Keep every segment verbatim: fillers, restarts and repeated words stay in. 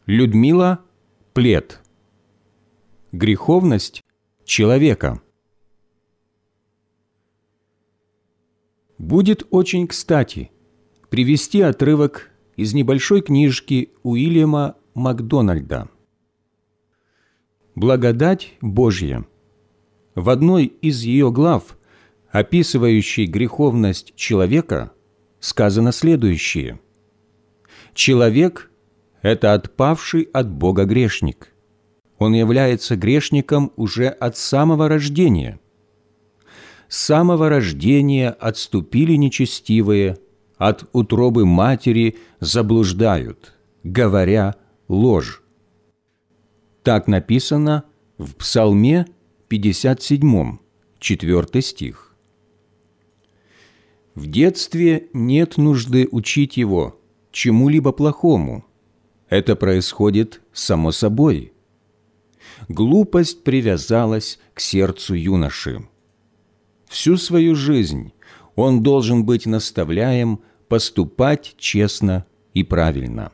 Людмила Плет. Греховность человека. Будет очень кстати привести отрывок из небольшой книжки Уильяма Макдональда «Благодать Божья». В одной из ее глав, описывающей греховность человека, сказано следующее: «Человек – это отпавший от Бога грешник. Он является грешником уже от самого рождения. С самого рождения отступили нечестивые, от утробы матери заблуждают, говоря ложь». Так написано в Псалме пятьдесят седьмом, четвёртый стих. В детстве нет нужды учить его чему-либо плохому. Это происходит само собой. Глупость привязалась к сердцу юноши. Всю свою жизнь он должен быть наставляем поступать честно и правильно.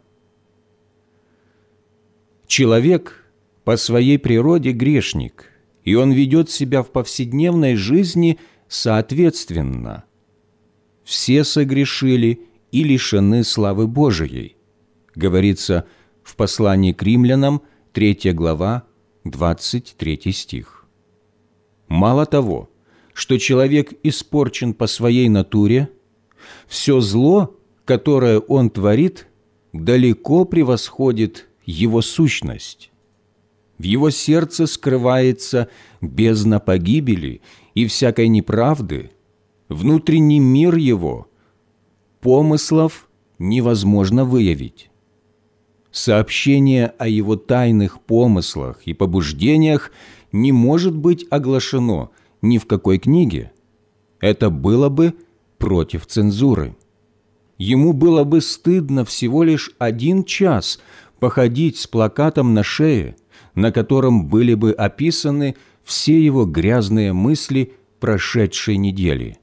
Человек по своей природе грешник, и он ведет себя в повседневной жизни соответственно. «Все согрешили и лишены славы Божией», говорится в послании к римлянам, третья глава, двадцать третий стих. Мало того, что человек испорчен по своей натуре, все зло, которое он творит, далеко превосходит его сущность. В его сердце скрывается бездна погибели и всякой неправды, внутренний мир его, помыслов невозможно выявить. Сообщение о его тайных помыслах и побуждениях не может быть оглашено ни в какой книге. Это было бы против цензуры. Ему было бы стыдно всего лишь один час походить с плакатом на шее, на котором были бы описаны все его грязные мысли прошедшей недели.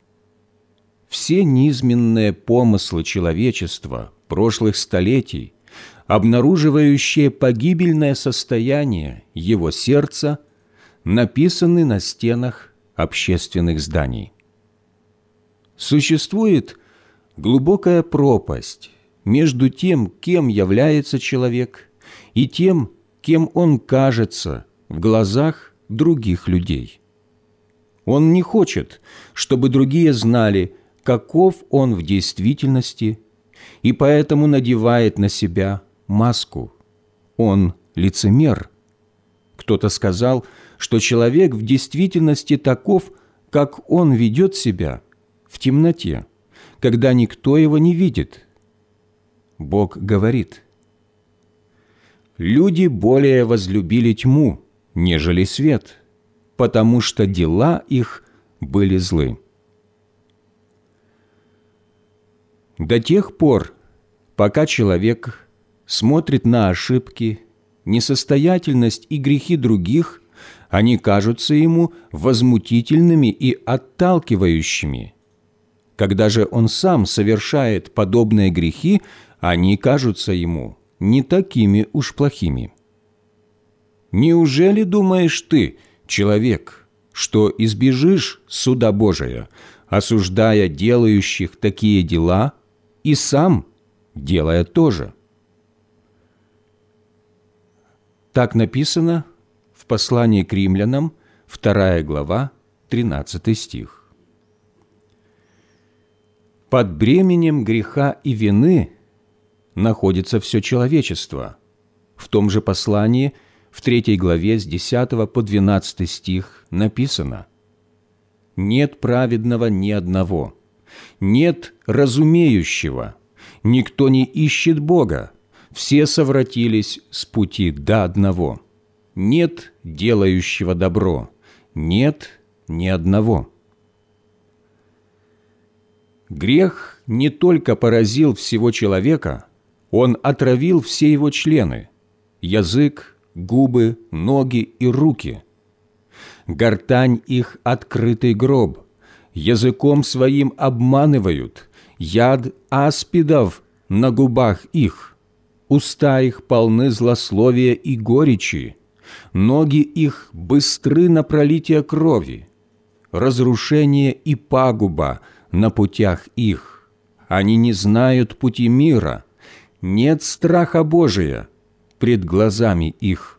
Все низменные помыслы человечества прошлых столетий, обнаруживающие погибельное состояние его сердца, написаны на стенах общественных зданий. Существует глубокая пропасть между тем, кем является человек, и тем, кем он кажется в глазах других людей. Он не хочет, чтобы другие знали, каков он в действительности, и поэтому надевает на себя маску. Он лицемер. Кто-то сказал, что человек в действительности таков, как он ведет себя в темноте, когда никто его не видит. Бог говорит: «Люди более возлюбили тьму, нежели свет, потому что дела их были злы». До тех пор, пока человек смотрит на ошибки, несостоятельность и грехи других, они кажутся ему возмутительными и отталкивающими. Когда же он сам совершает подобные грехи, они кажутся ему не такими уж плохими. Неужели думаешь ты, человек, что избежишь суда Божия, осуждая делающих такие дела, и сам делая то же? Так написано в послании к римлянам, вторая глава, тринадцатый стих. Под бременем греха и вины находится все человечество. В том же послании, в третьей главе, с десятого по двенадцатый стих написано: «Нет праведного ни одного, нет разумеющего, никто не ищет Бога, все совратились с пути до одного, нет делающего добро, нет ни одного». Грех не только поразил всего человека, он отравил все его члены – язык, губы, ноги и руки. Гортань их – открытый гроб, языком своим обманывают, яд аспидов на губах их, уста их полны злословия и горечи, ноги их быстры на пролитие крови, разрушение и пагуба на путях их. Они не знают пути мира, нет страха Божия пред глазами их.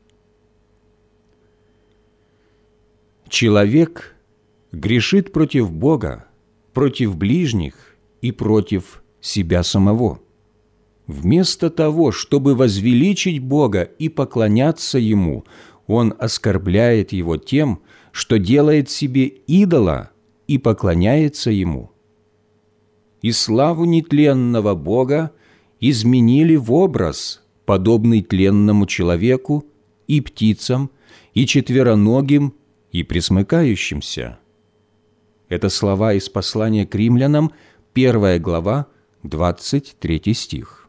Человек грешит против Бога, против ближних и против себя самого. Вместо того, чтобы возвеличить Бога и поклоняться Ему, он оскорбляет Его тем, что делает себе идола и поклоняется Ему. И славу нетленного Бога изменили в образ, подобный тленному человеку, и птицам, и четвероногим, и пресмыкающимся. Это слова из послания к римлянам, первая глава, двадцать третий стих.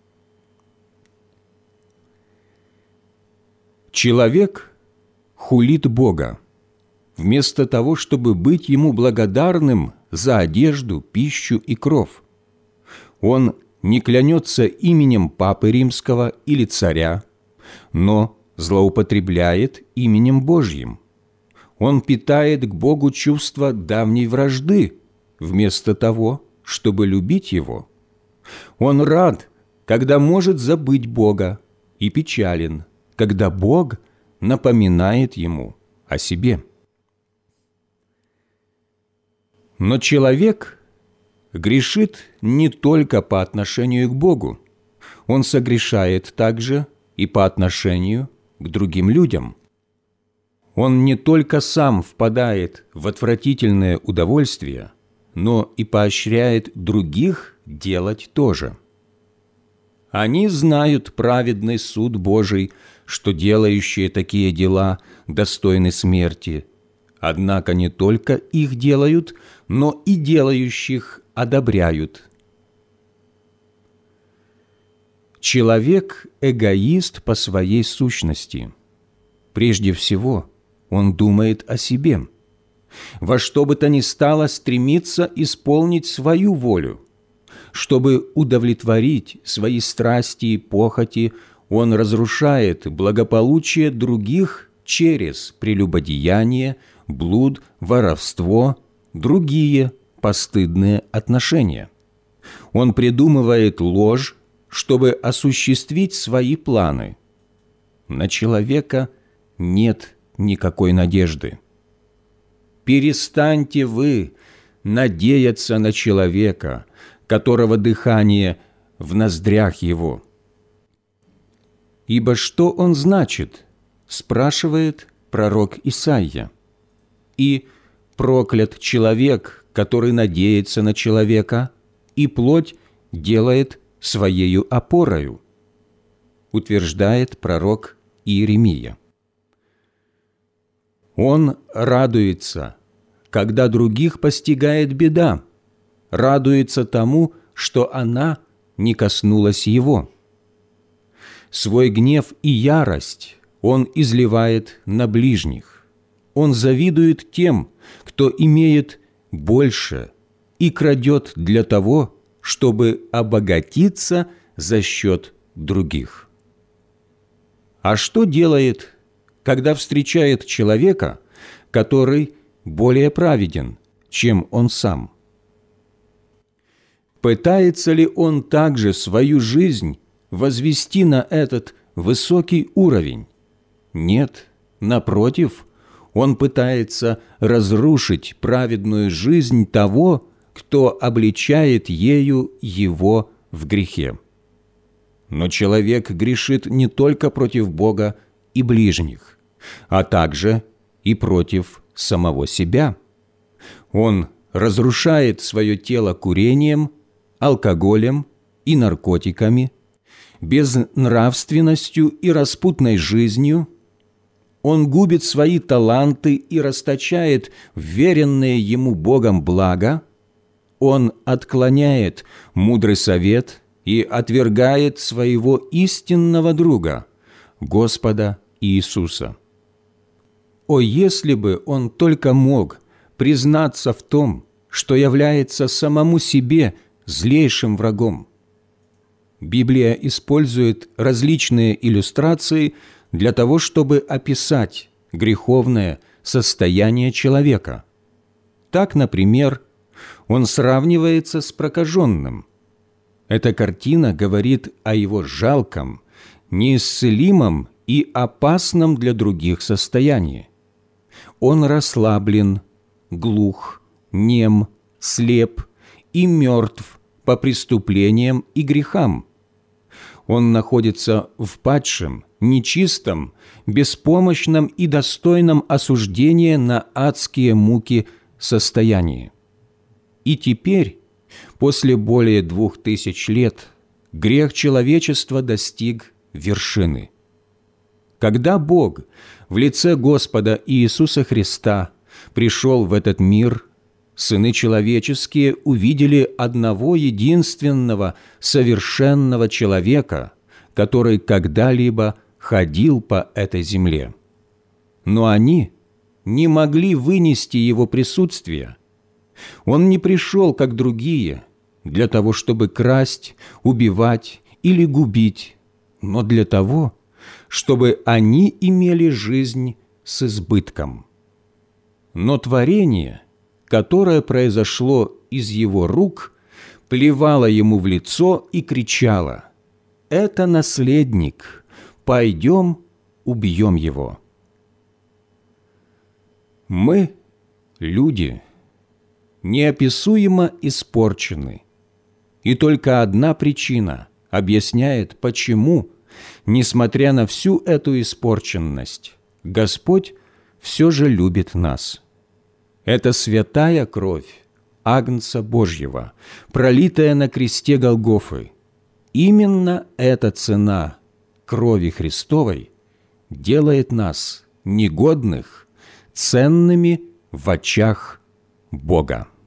Человек хулит Бога, вместо того, чтобы быть Ему благодарным за одежду, пищу и кров. Он не клянется именем Папы Римского или царя, но злоупотребляет именем Божьим. Он питает к Богу чувство давней вражды, вместо того, чтобы любить Его. Он рад, когда может забыть Бога, и печален, когда Бог напоминает ему о себе. Но человек грешит не только по отношению к Богу, он согрешает также и по отношению к другим людям. Он не только сам впадает в отвратительное удовольствие, но и поощряет других делать то же. Они знают праведный суд Божий, что делающие такие дела достойны смерти, однако не только их делают, но и делающих одобряют. Человек – эгоист по своей сущности. Прежде всего, он думает о себе. Во что бы то ни стало стремится исполнить свою волю. Чтобы удовлетворить свои страсти и похоти, он разрушает благополучие других через прелюбодеяние, блуд, воровство, другие постыдные отношения. Он придумывает ложь, чтобы осуществить свои планы. На человека нет никакой надежды. Перестаньте вы надеяться на человека, которого дыхание в ноздрях его. «Ибо что он значит?» – спрашивает пророк Исаия. «И проклят человек, который надеется на человека, и плоть делает своею опорою», – утверждает пророк Иеремия. Он радуется, когда других постигает беда, радуется тому, что она не коснулась его. Свой гнев и ярость он изливает на ближних. Он завидует тем, кто имеет больше, и крадет для того, чтобы обогатиться за счет других. А что делает, когда встречает человека, который более праведен, чем он сам? Пытается ли он также свою жизнь возвести на этот высокий уровень? Нет, напротив, он пытается разрушить праведную жизнь того, кто обличает ею его в грехе. Но человек грешит не только против Бога и ближних, а также и против самого себя. Он разрушает свое тело курением, алкоголем и наркотиками, безнравственностью и распутной жизнью. Он губит свои таланты и расточает вверенные ему Богом блага. Он отклоняет мудрый совет и отвергает своего истинного друга, Господа Иисуса. О, если бы он только мог признаться в том, что является самому себе злейшим врагом! Библия использует различные иллюстрации для того, чтобы описать греховное состояние человека. Так, например, он сравнивается с прокаженным. Эта картина говорит о его жалком, неисцелимом и опасном для других состоянии. Он расслаблен, глух, нем, слеп и мертв по преступлениям и грехам. Он находится в падшем, нечистом, беспомощном и достойном осуждения на адские муки состоянии. И теперь, после более двух тысяч лет, грех человечества достиг вершины. Когда Бог в лице Господа Иисуса Христа пришел в этот мир, сыны человеческие увидели одного единственного совершенного человека, который когда-либо ходил по этой земле. Но они не могли вынести его присутствия. Он не пришел, как другие, для того, чтобы красть, убивать или губить, но для того, чтобы они имели жизнь с избытком. Но творение, которое произошло из его рук, плевало ему в лицо и кричало: «Это наследник, пойдем, убьем его». Мы, люди, неописуемо испорчены, и только одна причина объясняет, почему, несмотря на всю эту испорченность, Господь все же любит нас. Это святая кровь Агнца Божьего, пролитая на кресте Голгофы. Именно эта цена крови Христовой делает нас негодных, ценными в очах Бога.